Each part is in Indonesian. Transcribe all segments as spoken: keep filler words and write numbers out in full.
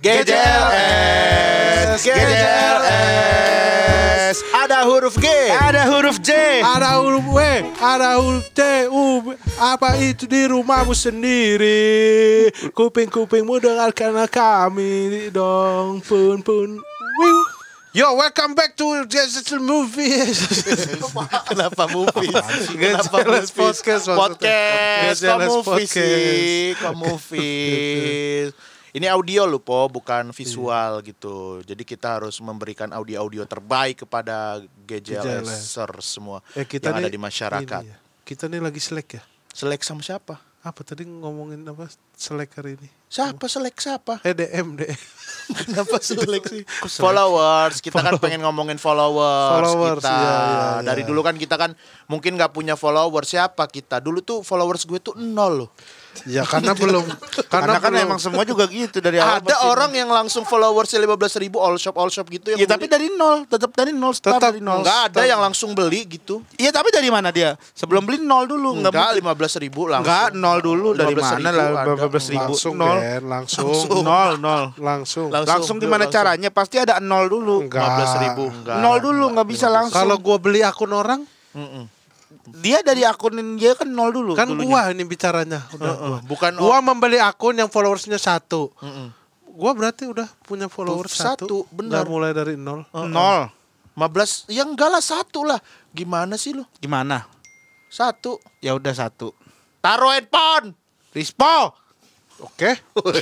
G J L S, G J L S. Ada huruf G, ada huruf J, ada huruf W, ada huruf T, U. Apa itu di rumahmu sendiri? Kuping-kupingmu dengarkan kami dong, pun pun. Wiu. Yo, welcome back to Just Movies. Kenapa movies? Kenapa movies? Podcast, podcast. Kok movies sih? Kok movies? Ini audio loh, Po, bukan visual iya. gitu. Jadi kita harus memberikan audio-audio terbaik kepada G J L S-er semua eh, kita yang nih, ada di masyarakat. Ini ya. Kita nih lagi selek ya? Selek sama siapa? Apa tadi ngomongin apa selek hari ini? Siapa selek siapa? Eh D M D M. Kenapa selek sih? Followers. Kita kan pengen ngomongin followers, followers kita. Iya, iya, iya. Dari dulu kan kita kan mungkin gak punya followers. Siapa kita? Dulu tuh followers gue tuh nol loh. Ya karena belum karena, karena kan belum. emang semua juga gitu dari awal. Ada orang yang langsung followersnya lima belas ribu all shop all shop gitu yang ya tapi dari nol, tetap dari nol, start tetap dari nol. Enggak ada yang langsung beli gitu. Iya tapi dari mana dia? Sebelum beli nol dulu. Enggak lima belas ribu langsung. Enggak nol dulu dari mana lah lima belas ribu langsung nol. Ben, langsung. langsung nol nol langsung langsung, langsung gimana langsung. Caranya pasti ada nol dulu. lima belas ribu enggak. Nol dulu enggak bisa langsung. Kalau gua beli akun orang Mm-mm. Dia dari akunin dia kan nol dulu. Kan dulunya. gua ini bicaranya udah uh-uh. gua. Bukan gua membeli akun yang followersnya satu. Mm-mm. Gua berarti udah punya followers satu, satu benar. Gak mulai dari nol. Uh-uh. Nol. lima belas ya enggak lah satu lah. Gimana sih lu? Gimana? Satu. Ya udah satu. Taruh handphone. Rispo. Oke.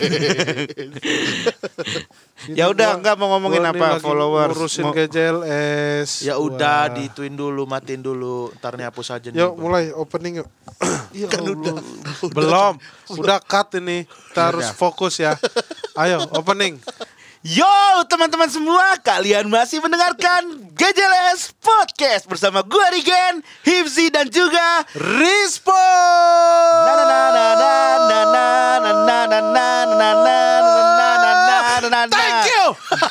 Ya udah enggak mau ngomongin apa followers. Ngurusin mau... G J L S. Ya udah dituin dulu, matiin dulu. Ntar nih hapus aja nih. Yuk mulai opening yuk. Ya kan udah. Belum. Udah cut ini. Kita harus fokus ya. Ayo opening. Yo teman-teman semua, kalian masih mendengarkan G J L S Podcast bersama gue Rigen, Hifzi dan juga Rispo. Na na na na na na na na na na na na na na. Thank you.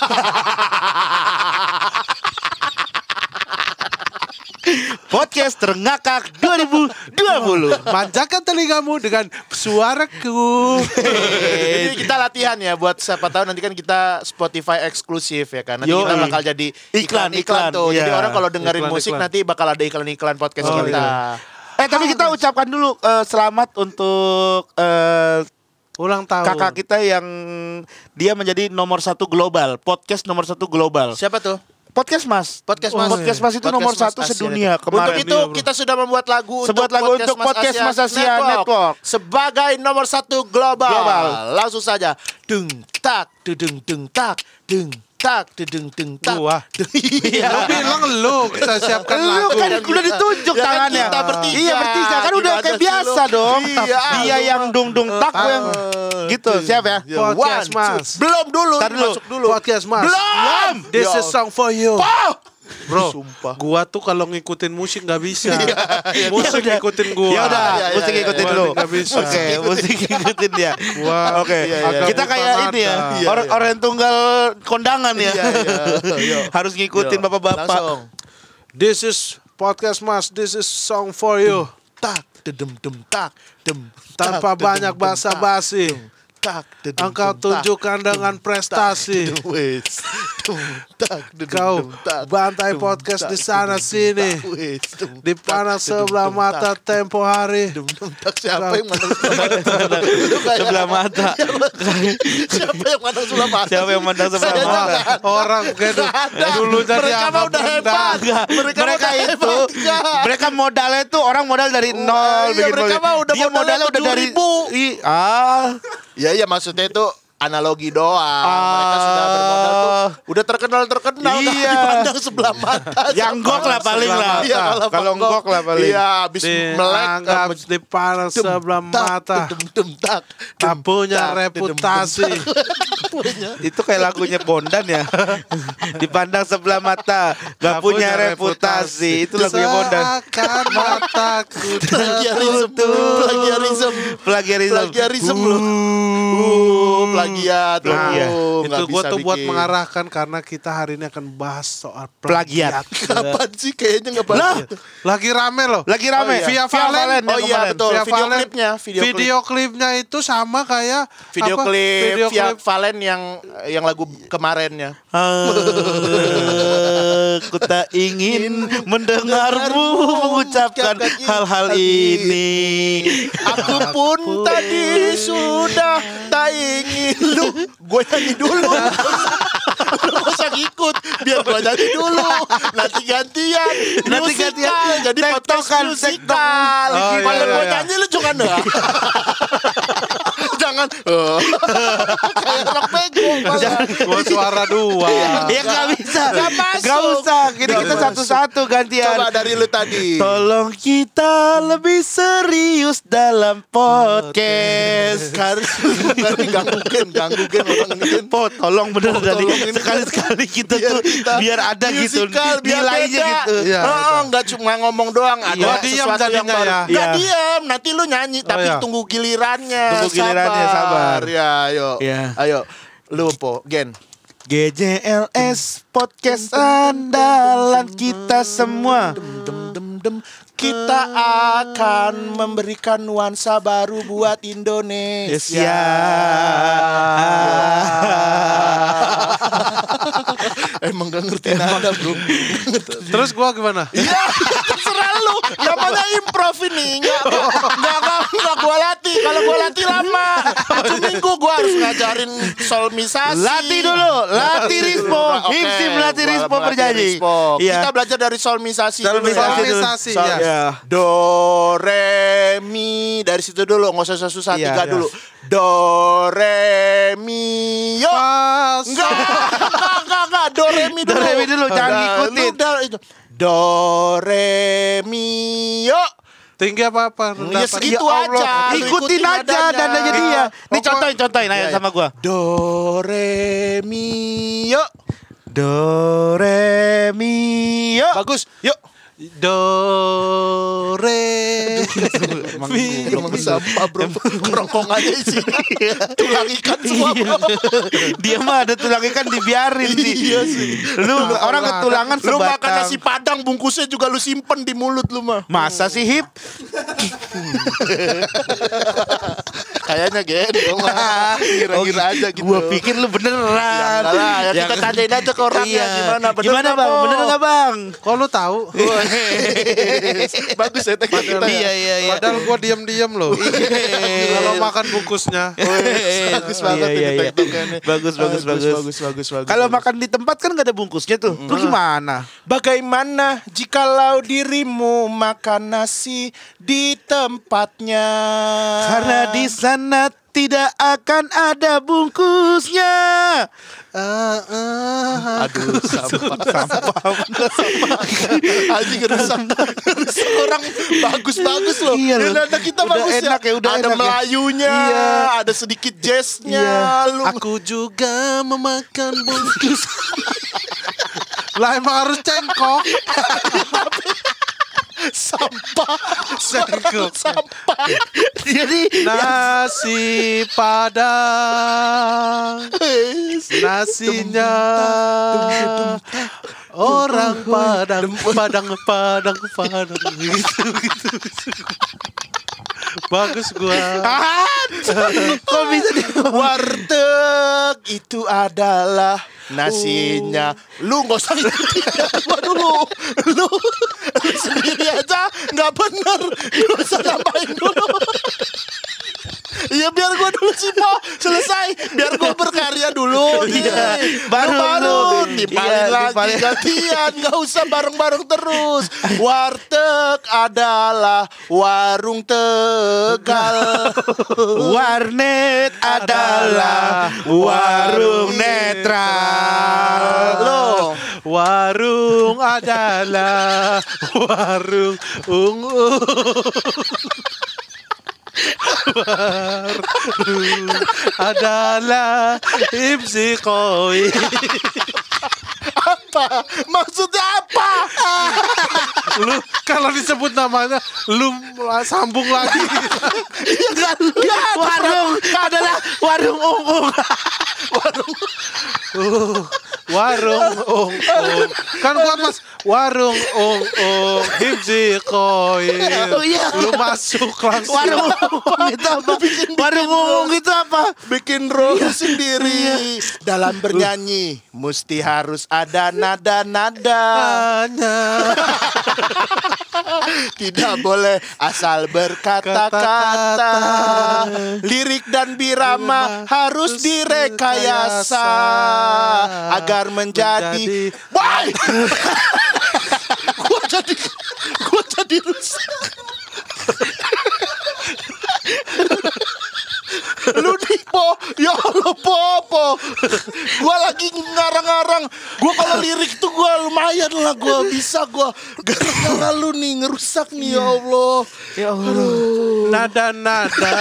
Podcast terngakak dua ribu dua puluh. Manjakan telingamu dengan suaraku. Ini kita latihan ya buat siapa tahu nanti kan kita Spotify eksklusif ya kan. Nanti Yo, kita bakal jadi iklan-iklan tuh. iya. Jadi orang kalau dengerin Iklan, musik iklan. nanti bakal ada iklan-iklan podcast Oh, kita. iya. Eh tapi kita ucapkan dulu uh, selamat untuk uh, Ulang tahun. kakak kita yang dia menjadi nomor satu global, podcast nomor satu global. Siapa tuh? Podcast Mas. Podcast Oh, Mas. Podcast Mas itu Podcast nomor Mas satu Asia sedunia Network. kemarin. Untuk itu Iya, bro. kita sudah membuat lagu Sebuat lagu untuk Podcast Mas Asia Network. sebagai nomor satu global. Global. Langsung saja. Dung tak, dung dung tak, dung tak, dung dung tak. Gua. Iya. Lu bilang lu kita siapkan Lu lagu. kan udah ditunjuk Ya kan tangannya. kita bertiga. Iya bertiga kan udah Gimana kayak sih biasa lu? dong. Iya. Dia yang dung dung tak gua yang gitu. Siap ya? Podcast One, Mas. two. Belum dulu, Tar dulu. masuk dulu. Podcast Mas. Belum. This Ya. is song for you. Oh! Bro, Sumpah. gua tuh kalau ngikutin musik nggak bisa. iya. Musik Ya udah. ngikutin gua. Ya udah, Iya, iya, musik iya, ikutin iya. dulu. Nggak bisa. Oke, musik ikutin dia. Gua Oke, iya, iya. kita agak kayak buta ini ya, mata. Iya, orang iya. orang tunggal kondangan ya. Iya, iya. Iya. Harus ngikutin Yo, bapak-bapak. langsung. This is podcast Mas. This is song for you. Tak, dedem dem tak, dem. Tanpa tak, banyak dedem, dem, basa-basi. tak, tak, dedem, Engkau dem, tunjukkan tak, dengan dem, prestasi. tak, dem, wes. Dem, tak, dedem, Kau dem, tak, bantai dem, podcast tak, di sana dedem, sini. tak, wes. Dem, Di tak, panas dedem, sebelah dem, mata tak, tempo hari. dedem, dem, tak. Siapa Kau- yang mandang sebelah mata? Lu kayak- Sebelah mata. Siapa yang mandang sebelah mata? Siapa yang mandang sebelah Saya mata? jangan. Orang gitu dulu jadi Mereka mah udah hebat. Enggak, Mereka, mereka, mah udah itu hebat, enggak. mereka modalnya tuh orang modal dari Oh, nol iya, bikin mereka podcast. mah udah Dia modalnya modalnya udah dari tujuh ribu. Ih, ah Ya iya maksudnya itu analogi doang. Mereka sudah bermodal tuh udah terkenal-terkenal dah Iya. dipandang sebelah mata. yang gok lah paling lah. Iya, Kalau ngok lah paling. Iya, habis melek dianggap di panas sebelah mata. Dem dem tak. Tak punya tak, reputasi. Itu kayak lagunya Bondan ya. Dipandang sebelah mata, gak punya reputasi. Itu lagunya Bondan. Seakan mataku Plagiarisme, tertutup. plagiarisme, Plagiarisme. plagiarisme loh. Uh, plagiarisme. plagiat. Nah, Oh, itu nggak gue bisa tuh buat bikin. mengarahkan karena kita hari ini akan bahas soal Plagiat. plagiat. Kapan sih kayaknya nggak Lah, banget. Lagi rame loh. lagi rame. Oh, iya. Via Valen. Oh yang iya kemarin. betul. Via Video Valen. klipnya, video, Video klipnya itu sama kayak Video apa? klip Video via klip. Valen yang yang lagu kemarinnya. Ah, Aku tak ingin mendengarmu mengucapkan hal-hal ini. Aku pun tadi sudah tak ingin lu. Gue nyanyi dulu. Lu gak usah ngikut. Biar gue nyanyi dulu. Nanti gantian. Nanti Musikal. gantian. Jadi podcast Tektokan, musikal. tektok. Oh, iya, Kalau iya, gue iya. nyanyi lu jangan dah. Jangan. Oh. Kayak anak bego. Gua suara dua. Ya nggak bisa. Nggak masuk. Nggak usah. Ini Nggak kita masuk. satu-satu gantian. Coba dari lu tadi. Tolong kita lebih serius dalam podcast. Sekarang ganggu gen, ganggu gen orang ini gen. Po, tolong bener Oh, dari tolong ini. sekali-sekali kita Biar tuh kita biar ada gitu Musikal, biar nilainya beda. gitu. Iya, Oh, nggak cuma ngomong doang, ada Gua diam sesuatu yang jadinya baru. ya. Nggak Iya. diam, nanti lu nyanyi, tapi iya. tunggu gilirannya. Tunggu gilirannya, sabar. Ya, ayo. Iya. Ayo. Lu po, Gen. G J L S podcast andalan kita semua. Dem dem dem. Kita akan memberikan nuansa baru buat Indonesia. Ya. Emang gak ngerti nada, bro. Terus gua gimana? Iya, terserah lu. Namanya improv ini. Nggak, nggak, nggak, nggak gua latih. Kalau gua latih lama. Satu minggu gua harus ngajarin solmisasi. Latih dulu, latih Rispo. Oke, Hipsi melatih gua Rispo melatih berjanji. Rispo. Iya. Kita belajar dari solmisasi. dulu ya. Solmisasi dulu. Solmisasi, Sol- ya. Iya. Do, re, mi. Dari situ dulu. Nggak usah susah-susah. Iya, Tiga iya. dulu. Do, re, mi, yo. Pas. Enggak, enggak, enggak, enggak. Do, re, mi dulu. Do, re, mi dulu, jangan Nah, ngikutin. lu udah itu. Do, re, mi, yo. Tinggi apa apa? Ya segitu Ya Allah. aja. Lu Ikutin aja nadanya. nadanya dia. Nih Oh, contohin, contohin aja Iya, iya. sama gua. Do, re, mi, yo. Do re mi yo. Bagus, yuk. Do re mi. Emang sampah bro. Kerongkongannya isinya tulang ikan semua bro. Dia mah ada tulang ikan dibiarin sih. Iya sih. Lu orang ketulangan Lu makan sebatang. nasi padang bungkusnya juga lu simpen di mulut lu mah. Masa sih Hip? Kayaknya gen dong mah. Kira-kira aja gitu. Gua pikir lu Ya beneran. enggak lah, ya kita kan? tanyain aja ke orangnya Iya. gimana. Bener Gimana nggak, bang? Po? Bener nggak bang? Kok lu tahu? Bagus ya teknik kita. ya. Iya iya iya. Padahal gua diam-diam loh. Kalau makan bungkusnya. Bagus banget Iya, ini iya, iya. tektokannya. Bagus, bagus, bagus. bagus, bagus, bagus. Kalau bagus. makan di tempat kan gak ada bungkusnya tuh. Lu gimana? Bagaimana jikalau dirimu makan nasi di tempatnya? Karena di sana tidak akan ada bungkusnya. Ah, ah. Aduh, sampah, sampah, sampah. Anjing ngerusak, ngerusak orang bagus-bagus loh. Iya loh. Nada kita Udah bagus enak ya, udah ada enak ya. Melayunya, Iya. ada sedikit jazznya. Iya. Lu Aku juga memakan bungkus. Lah emang harus cengkok. sampah, Cengkok. sampah. Jadi Nasi padang. Nasinya orang Padang, Padang, Padang, Padang. Gitu, gitu. Bagus gua. kok bisa di Warteg itu adalah nasinya. Lu nggak usah ngikutin gua dulu. Lu, lu sendiri aja nggak bener. Lu usah nambahin dulu. Iya biar gua dulu sih Po selesai. Biar gua berkarya dulu. Iya, Nih. baru Lu baru lu. timpalin Iya, lagi timpalin. gantian. Nggak usah bareng-bareng terus. Warteg adalah warung Tegal. warnet adalah warung netral. Loh. Warung adalah warung ungu. Warung adalah Hipsi Koi. apa? Maksudnya apa? Lu kalau disebut namanya lu sambung lagi. Ya kan, warung adalah warung ung-ung. Warung. Uh, warung ung ung. Kan kuat Mas. Warung ung ung himsi koin. Oh, iya. Lu masuk langsung. Warung ung-ung itu apa? Warung ung-ung itu apa? Bikin roll sendiri. Dalam bernyanyi mesti harus ada nada-nada. Tidak boleh asal berkata-kata. Lirik dan birama harus direkayasa agar menjadi. Why? Gua jadi, gua jadi rusak. Lu nih Po, ya Allah Po, Po. Gua lagi ngarang-ngarang. Gua kalau lirik tuh gua lumayan lah, gua bisa gua. Gara-gara lu nih ngerusak nih ya Allah. Ya Allah. Nada-nada.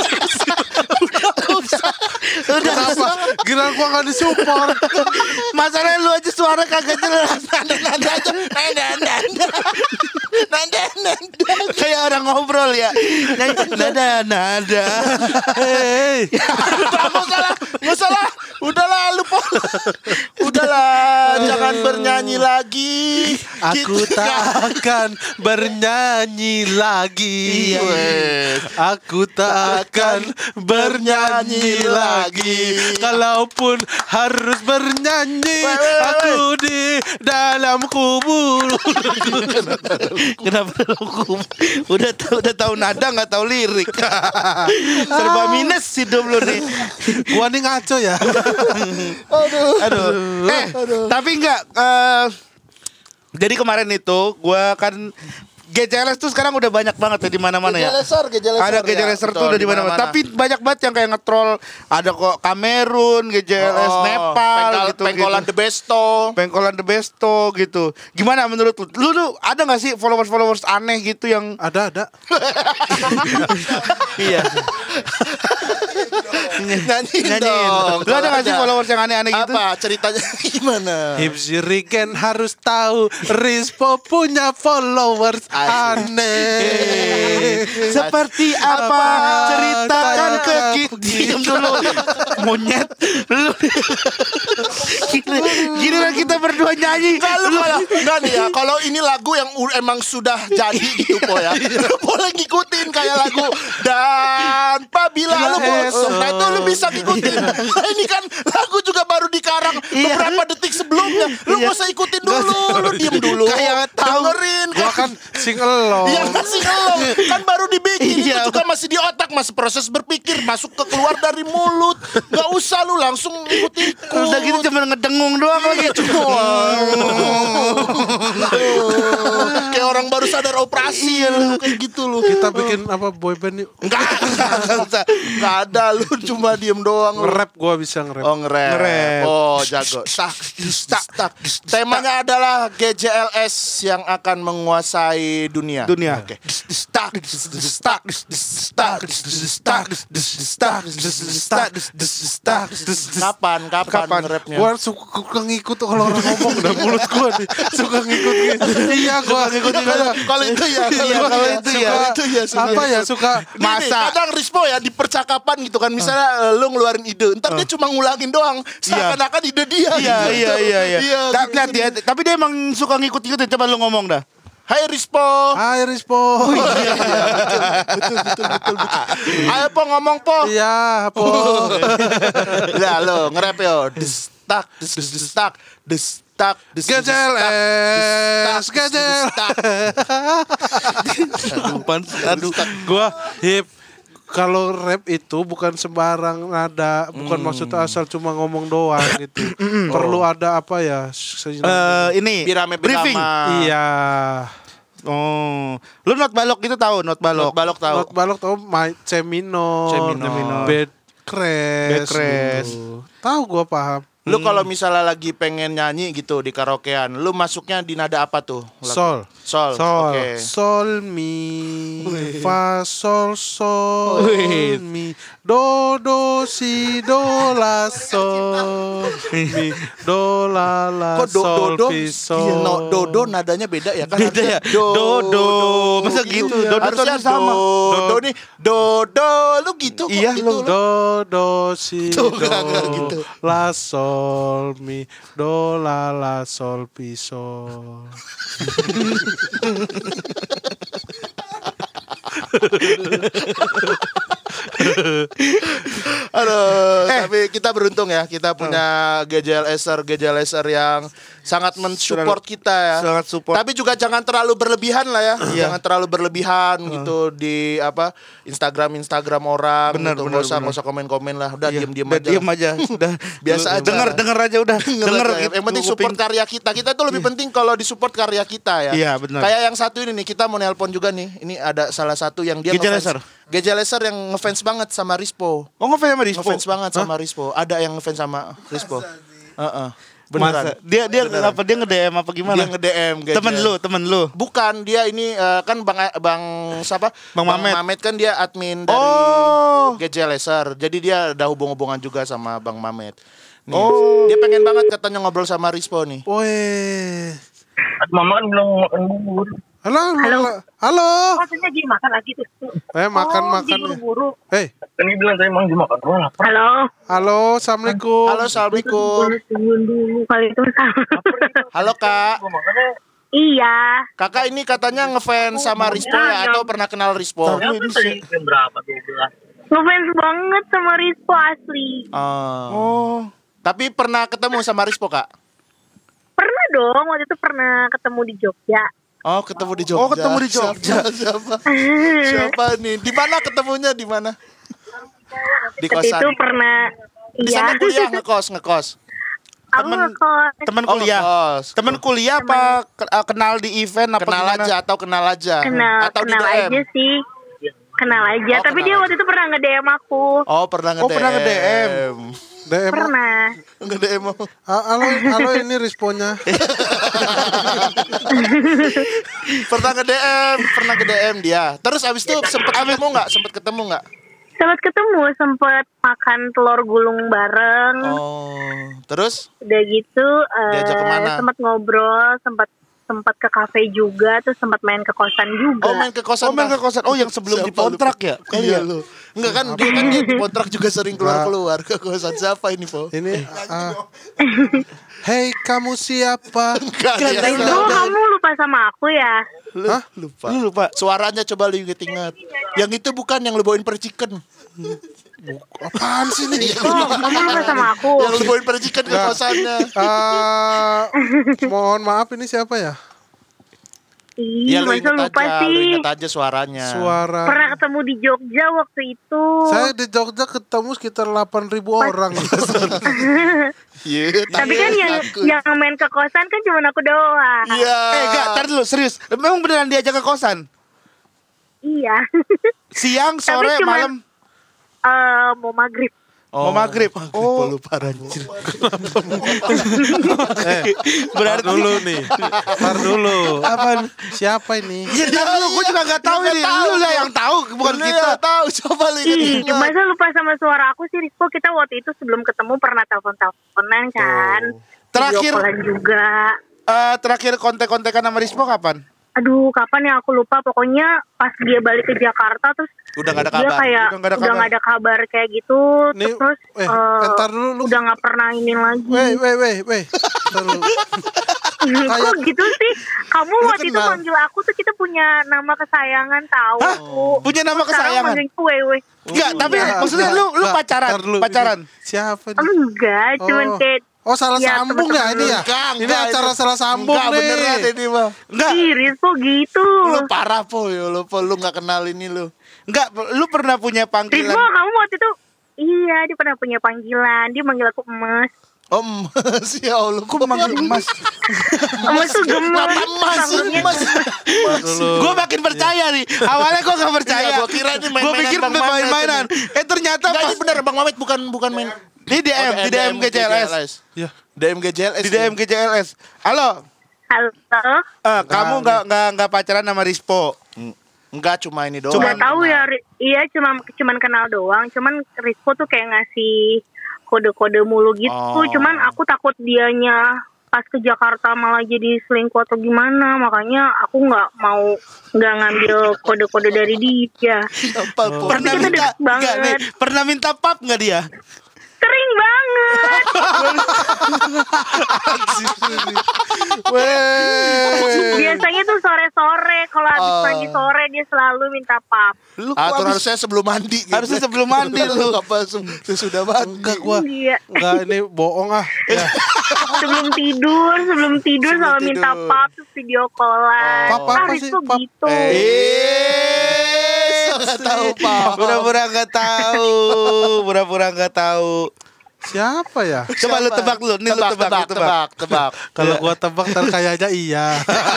Udah Kenapa? Gila gua gak disupport. Masalahnya lu aja suara kagak jelas. Nada-nada aja. Nada-nada. Nada-nada. Kayak orang ngobrol ya. Nada-nada. Hei. Gak salah, gak salah. Udahlah lu Po. Udahlah, jangan bernyanyi lagi. Aku Kita- tak akan bernyanyi lagi. Aku tak akan bernyanyi lagi. Kalaupun harus bernyanyi, Weh, weh, weh. aku di dalam kubur. Kenapa lu hukum? Udah tahu udah tahu nada nggak tahu lirik. Serba minus hidup lu nih. Gua nih ngaco ya. Aduh. Aduh. Eh, tapi enggak eh, jadi kemarin itu gua kan G J L S tuh sekarang udah banyak banget ya di mana-mana ya. Gejeleser, gejeleser Ada ya. G J L S tuh Betul, udah di mana-mana. Tapi banyak banget yang kayak nge-troll. Ada kok Kamerun, G J L S Oh, Nepal pengkol- gitu. Pengkolan gitu. the besto. Pengkolan the besto gitu. Gimana menurut lu? Lu tuh ada gak sih followers-followers aneh gitu yang Ada ada. iya. Nyanyiin Nyanyiin. dong. Lu ada gak sih followers yang aneh-aneh gitu? Apa ceritanya gimana? Hipsi Rigen harus tahu Rispo punya followers aneh. Seperti apa? Ceritakan ke kita. Diam dulu. Monyet. Lu. Gini lah kita berdua nyanyi. Kalau kalau enggak nih ya, kalau ini lagu yang u- emang sudah jadi gitu Po ya. Lu boleh ngikutin kayak lagu dan apabila lu bosan, nah itu lu bisa ngikutin. Nah, ini kan lagu juga baru dikarang Iya. beberapa detik sebelumnya. Lu Iya. gak usah ikutin dulu, lu diem dulu. Kayak tahu. Dengerin Gua kan sing elo. Iya masih elong, kan baru dibikin. Iya. Itu juga masih di otak, masih proses berpikir, masuk ke keluar dari mulut. Gak usah lu langsung ikut-ikut. Udah gitu cuma ngedengung doang lagi. Kayak orang baru sadar operasi lu, kayak gitu lu. Kita bikin apa boyband yuk. Enggak, enggak usah. Enggak ada, lu cuma diem doang lu. Nge-rap gua bisa nge-rap. Oh nge-rap. Nge-rap. Oh jago. Tak, tak, tak. Temanya adalah G J L S yang akan menguasai dunia. Dunia. Oke. Tak, tak, tak, tak, tak, tak. Kapan, kapan, Kapan? nge-rapnya? Gua suka, suka ngikut kalau orang ngomong udah mulut gua nih. Suka ngikut gitu. Iya gua ngikut Kalau kalau itu ya, Iya, kalau itu ya. Kalau itu ya suka. Apa ya suka Masa Masa. kadang Rispo ya di percakapan gitu kan, misalnya eh, lu ngeluarin ide, ntar dia cuma ngulangin doang, seakan-akan ide dia. Iya, gitu. iya, iya, iya. Iya, Ta- gitu. Lihat dia, tapi dia emang suka ngikut-ngikutin. Coba lu ngomong dah. Hai Rispo. Hai Rispo. Ayo Po ngomong Po. Iya, Po. Ya lo nge-rap yo. Destak, des destak, destak, des G J L S, G J L S. Aduh. Gua hip kalau rap itu bukan sembarang nada, bukan maksudnya asal cuma ngomong doang gitu. Perlu ada apa ya? se- Eh, ini Birame briefing. birama. Iya. Oh, lu not balok itu tahu not balok. Not balok tahu. Not balok tau my C minor, C minor. bed crash, Bed crash. gitu. Tahu gua paham. Lu kalau misalnya lagi pengen nyanyi gitu di karaokean, lu masuknya di nada apa tuh? Lagu- Sol. Sol. Sol, Oke. sol mi, fa sol sol Wih. mi, do do si do la sol. mi do la la Kok do, sol do, do, fi sol. iya, no, do, do nadanya beda ya kan? Beda ya? Harusnya Do, do. Masa gitu? Do, do Harusnya tuh sama. do, do nih, do, do, lu gitu kok Iya, gitu, lu. lu. Do do si Tuh, do enggak, enggak gitu. la sol mi do la la sol fi sol. Aduh, Eh. tapi kita beruntung ya, kita punya G J L S R, G J L S R yang sangat mensupport kita ya. Sangat support. Tapi juga jangan terlalu berlebihan lah ya. Iya. Jangan terlalu berlebihan gitu di apa Instagram Instagram orang Benar, gitu. benar, Nggak usah benar. nggak usah komen-komen lah. Udah Iya, diem-diem udah aja. Diem aja. Udah Biasa aja. Dengar, dengar aja udah. Denger Dengar aja. gitu. Yang penting support Kuping. karya kita. Kita itu lebih penting kalau disupport karya kita ya. Iya, benar. Kayak yang satu ini nih, kita mau nelpon juga nih. Ini ada salah satu yang dia G J L S R. ngefans- G J L S R yang ngefans banget sama Rispo. Oh, ngefans sama Rispo? Ngefans banget sama Rispo. Ada yang ngefans sama Rispo. Heeh. Beneran. Masa? Dia dia Beneran. apa dia nge-D M apa gimana? Dia nge-D M G J L. Temen lu, temen lu. Bukan, dia ini eh, kan Bang Bang siapa? Bang Mamet. kan dia admin dari Oh. G J L S R. Jadi dia ada hubung-hubungan juga sama Bang Mamet. Nih, Oh. dia pengen banget katanya ngobrol sama Rispo nih. Woi. Mama kan belum makan bubur. Halo, halo. Halo. Maksudnya lagi makan lagi tuh. Eh makan Oh, makan. dia buru-buru. Hei, Kan dia bilang tadi emang dia makan. Oh, lapar. Halo. halo, assalamualaikum. Halo, Assalamualaikum. Tungguin dulu kali itu sama. Halo, Kak. Gua makannya Iya. Kakak ini katanya ngefans sama Rispo ya atau pernah kenal Rispo? ya, kan tadi jam berapa? dua belas. Ngefans banget sama Rispo asli. Ah. Oh. Tapi pernah ketemu sama Rispo, Kak? Pernah dong, waktu itu pernah ketemu di Jogja. Oh, ketemu di Jogja. Oh, ketemu di Jogja. Siapa? Siapa, siapa nih? Di mana ketemunya? Di mana? Di Waktu kosan. itu pernah. Di Iya. sana kuliah ngekos, ngekos. Aku Temen- ngekos. Temen Oh, kuliah. ngekos. Temen kuliah apa ke- uh, kenal di event apa Kenal gimana? aja atau kenal aja? Kenal, atau kenal di D M? aja sih. Kenal aja, Oh, tapi kenal dia aja. waktu itu pernah nge-D M aku. Oh, pernah nge-D M. Oh, pernah nge-D M. D M. Pernah. Nge-D M. Ah, Halo, halo ini responnya. Pernah nge-D M, pernah nge-D M dia. Terus abis itu sempet ketemu nggak? Sempet ketemu nggak? Sempat ketemu, sempat makan telur gulung bareng. Oh, terus? Udah gitu, eh, Diajak kemana? sempat ngobrol, sempat sempat ke kafe juga, terus sempat main ke kosan juga. Oh, main ke kosan. Oh, main Kak. ke kosan. Oh, yang sebelum Siapa dikontrak lu? ya? Kali Iya ya? lu. Enggak kan dia kan dia dikontrak juga sering keluar-keluar ke kosan siapa ini, Po? Ini ah. Hei, kamu siapa? Enggak, Kan, dia- Itu kamu lupa sama aku ya? Lu, Hah? lupa. Lu lupa. Suaranya coba lu inget-inget. Yang itu bukan yang lu bawain percikan. Apaan sih ini? Oh, kamu lupa sama aku? Yang lu bawain percikan ke Enggak. kosannya. Ah, mohon maaf ini siapa ya? Ih, Ya lu masa inget lupa aja, lu sih? inget aja suaranya. Suara. Pernah ketemu di Jogja waktu itu. Saya di Jogja ketemu sekitar delapan ribu orang. Iya. Tapi kan yang takut. yang main ke kosan kan cuma aku doang. Iya. Eh, enggak, tar dulu, serius. Memang beneran diajak ke kosan? Iya. Siang, sore, Tapi cuman- malam? Eh, mau maghrib. Mau maghrib. Oh, Oh. lu parah anjir. eh, tar dulu nih. Tar dulu. Apaan? Siapa ini? Ya, tar dulu, gue juga gak tahu ini. Lu lah yang tahu, bukan Lu kita. ya tahu, coba lu Ih, inget-inget. masa lupa sama suara aku sih, Rizko? Kita waktu itu sebelum ketemu pernah telepon-teleponan kan. Terakhir- Video callan juga. Eh, terakhir kontek-kontekan sama Rispo kapan? Aduh, kapan ya aku lupa. Pokoknya pas dia balik ke Jakarta terus Udah gak ada dia kabar. kayak Udah nggak ada udah kabar. nggak ada kabar kayak gitu. Nih, terus eh, eh, entar dulu lu. udah nggak pernah ini lagi. Weh, weh, weh, weh. Tar dulu. Kok gitu sih? Kamu Lu waktu itu kenal. manggil aku tuh kita punya nama kesayangan tahu. Hah? Punya nama Sekarang kesayangan? manggilku Wewe. Enggak, tapi Enggak, maksudnya enggak, lu lu enggak. pacaran, Tar dulu, pacaran. ini Siapa nih? Enggak, cuman Oh. kayak Oh, salah Ya, sambung ya temen-temen ini lu. ya? Enggak, Ini enggak, acara itu- salah sambung enggak, nih. beneran ini mah. Enggak, Iris kok gitu. Lu parah, Po. Ya lu, Po. Lu gak kenal ini lu. enggak, lu pernah punya Rizko, panggilan. kamu waktu itu iya dia pernah punya panggilan. Dia manggil aku emas. Om, ya Allah. Kok manggil emas? Emas tuh gemes. Kenapa emas? Rambutnya Emas. Dulu. Gue makin percaya nih. Awalnya gue gak percaya. Iya, gua kira ini main-mainan Gua pikir Bang Mamet main-mainan. Eh ternyata Enggak, pas ini bener. Bang Mamet bukan bukan main. di D M, di D M G J L S. Ya. D M G J L S. Di D M G J L S. Halo, Halo. eh, kamu nggak nggak nggak pacaran sama Rispo? Enggak, cuma ini doang. Cuman- Nggak tahu ya, Ri- iya cuma cuman kenal doang. Cuman Rizko tuh kayak ngasih kode-kode mulu gitu. Oh. Cuman aku takut dianya pas ke Jakarta malah jadi selingkuh atau gimana. Makanya aku nggak mau nggak ngambil kode-kode dari dia. Apa, Po? Pernah kita minta deket banget. nggak nih? Pernah minta pap nggak dia? Sering banget. Weh. Biasanya tuh sore-sore. Kalau habis Oh. mandi sore dia selalu minta pap. Lu Ah, kok tuh habis- harusnya sebelum mandi. Gitu. Harusnya sebelum mandi lu. Apa se- sesudah mandi? Enggak gua. Iya. Enggak, ini bohong ah. Ya. Sebelum tidur, sebelum tidur Sebelum selalu minta tidur. pap terus video callan. Pap Ah, apa sih? Rizko Pap? gitu. Eh, nggak tahu, Pak. Pura-pura nggak tahu, pura-pura nggak tahu. Siapa ya? Coba lu tebak lu, nih lu Tebak, tebak, tebak, lu tebak. tebak, tebak. Kalau gua tebak ntar kayaknya iya.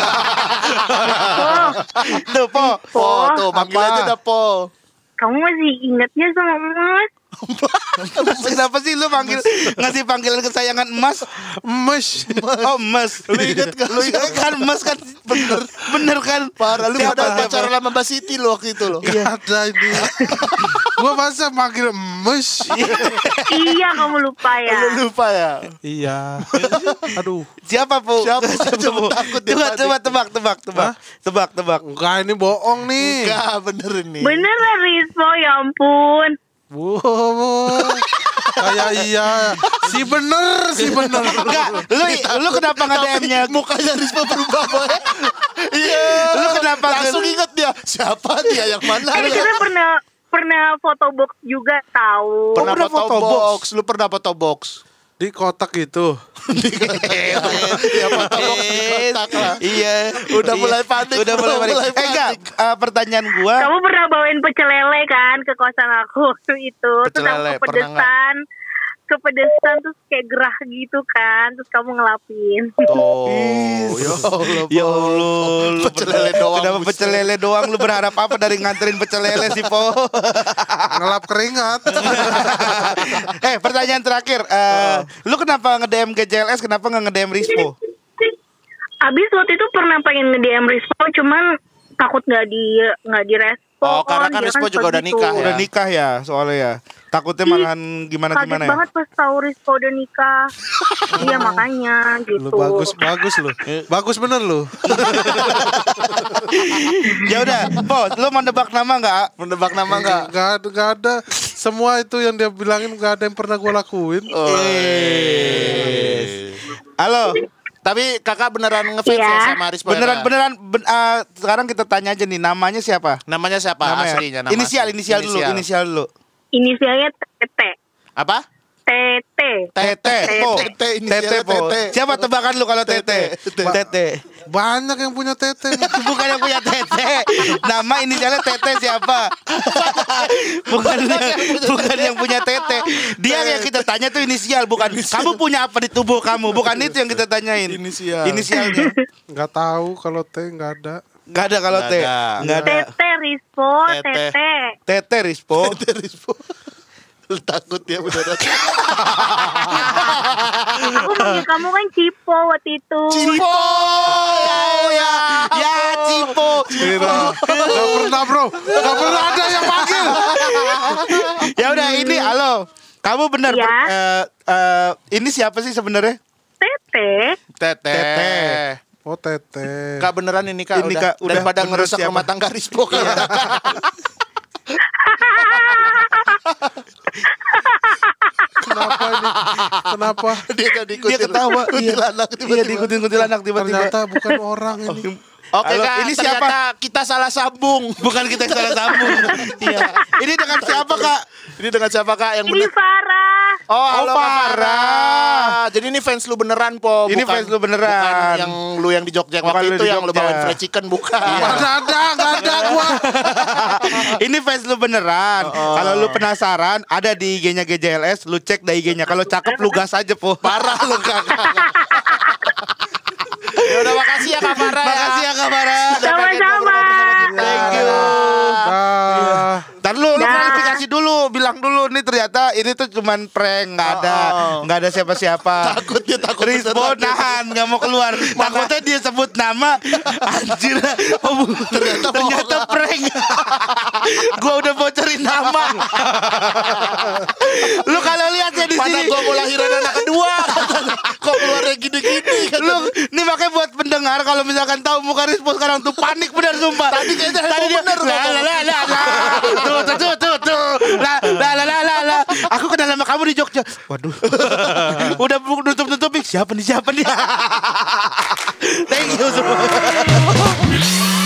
Oh, Tuh, Po. Po, tuh manggil Apa? aja dah Po. kamu masih ingatnya sama Mas? Kenapa sih lu panggil ngasih panggilan kesayangan emas? Emas. Oh, emas. Lu inget gak? Lu inget kan emas kan bener, bener kan? Parah, lu Siapa, ada siapa? pacaran sama Mbak Siti lu waktu itu lo. Gak ada ini. Gua masa manggil emas. Iya, kamu lupa ya. Lu lupa ya? Iya. Aduh. Siapa, Po? Siapa? Coba Po? takut dia Coba, panik. coba tebak, tebak, tebak. Tebak, tebak. Enggak, ini bohong nih. Enggak, bener ini. Beneran Rizko, ya ampun. Wow. Kayak iya. Si bener, si bener. Enggak, lu lu kenapa nggak D M-nya? Mukanya Risma berubah, Boy. Iya. Lu kenapa Langsung nggak- inget dia. Siapa dia yang mana? Eh, kita pernah pernah foto box juga tahu. Pernah pernah foto foto box. Lu pernah foto box? Di kotak itu. Ya foto box di kotak lah. Iya. Udah Iya. mulai panik, Udah mulai udah panik. mulai Eh enggak, panik. eh, pertanyaan gua. Kamu pernah bawain pecel lele kan ke kosan aku waktu itu. Pecel Terus aku lele, pernah kepedesan. Kepedesan terus kayak gerah gitu kan. Terus kamu ngelapin. Tuh. Ya Allah. Ya Allah, lu Pecel pernah- lele doang, Kenapa buset. pecel lele doang? Lu berharap apa dari nganterin pecel lele sih, Po? Ngelap keringat. eh, pertanyaan terakhir. Eh, lu kenapa nge-D M G J L S? Kenapa nggak nge-D M Rispo? Abis waktu itu pernah pengen nge-D M Rizko. Cuman takut gak di nggak direspon. Oh, karena kan Dia Rizko juga udah begitu. nikah ya? Udah nikah ya, soalnya ya. Takutnya Ih, malahan gimana-gimana Kaget ya. banget pas tahu Rizko udah nikah. Iya makanya gitu. Lu bagus, bagus lu. Bagus bener lu. Ya udah, Po, lu mau nebak nama nggak? Menebak nama enggak? Enggak ada, enggak ada. Semua itu yang dia bilangin enggak ada yang pernah gua lakuin. Oh. Halo. Tapi kakak beneran ngefans Iya. ya sama Rispo? Beneran beneran ben- eh, sekarang kita tanya aja nih, namanya siapa? Namanya siapa? Namanya. Aslinya nama Inisial, asli. inisial dulu, inisial dulu. Inisialnya T T. Apa? T T. Tete, Po. Tete, inisialnya Tete, Po. Tete. Siapa tebakan lu kalau Tete? Tete. Tete. Banyak yang punya tete. Bukan yang punya Tete. Nama inisialnya Tete siapa? Bukan yang, bukan yang punya Tete. Dia yang kita tanya tuh inisial, bukan kamu punya apa di tubuh kamu. Bukan itu yang kita tanyain. Inisial. Inisialnya. Enggak tahu kalau T enggak ada. Gak ada kalau Nggak T. ada. Nggak ada. T T Rizko, T Tete. T. Tete Rispo. Tete Rispo. Lu takut ya beneran. Aku manggil kamu kan Cipo waktu itu. Cipo. Ya, ya. Ya Cipo. Kira. Enggak pernah, Bro. Enggak pernah ada yang panggil. Ya udah ini halo. Kamu benar Ya. ber- eh, eh, ini siapa sih sebenarnya? T T. Tete. Tete. Oh, tete. Kak beneran ini Kak Ini, udah, Kak, udah daripada bener ngerusak siapa? rumah tangga Rispo Kak. Kenapa ini? Kenapa? Dia kan ikutin. Dia ketawa. Kuntilanak Iya tiba-tiba. diikutin kuntilanak tiba-tiba. Ternyata bukan orang ini. Oke Halo, Kak, ini ini siapa? siapa? Kita salah sambung. Bukan kita yang salah sambung. Iya. Ini dengan siapa Kak? Ini dengan siapa Kak yang Ini bener? Farah. Oh, halo Kak Farah. Farah. Jadi ini fans lu beneran, Po. Ini Bukan- fans lu beneran. Bukan yang lu yang di Jogja Bukan waktu lu itu di yang lu Jogja. bawain fried chicken, bukan. Enggak ada, enggak ada gua. Ini fans lu beneran. Kalau lu penasaran, ada di I G-nya G J L S, lu cek di I G-nya. Kalau cakep lu gas aja, Po. Parah lu Kak. Ya udah makasih ya Kak Farah. Makasih ya Kak Farah. Udah pengen Sama-sama. ngobrol bersama kita. Thank you. Dah. Ntar lu, lu Dah. klarifikasi dulu, bilang dulu nih ternyata ini tuh cuman prank, nggak ada, Oh. nggak ada siapa-siapa. Takut dia takut Rispo beneran. nahan, nggak mau keluar. Takutnya dia sebut nama, anjir. Oh, bu- Ternyata ternyata bohong. prank. Gua udah bocorin nama. Lu kalau lihat ya di Mana sini. gua mau lahiran anak kedua. Kok keluarnya gini-gini. Lu nih makanya buat pendengar kalau misalkan tahu muka Rispo sekarang tuh panik bener sumpah. Tadi kayaknya Tadi dia bener. la la la la la. Tuh tuh tuh tuh tuh. La la la la la la. Aku kenal sama kamu di Jogja. Waduh. Udah nutup-nutupin siapa nih siapa nih. Thank you semua.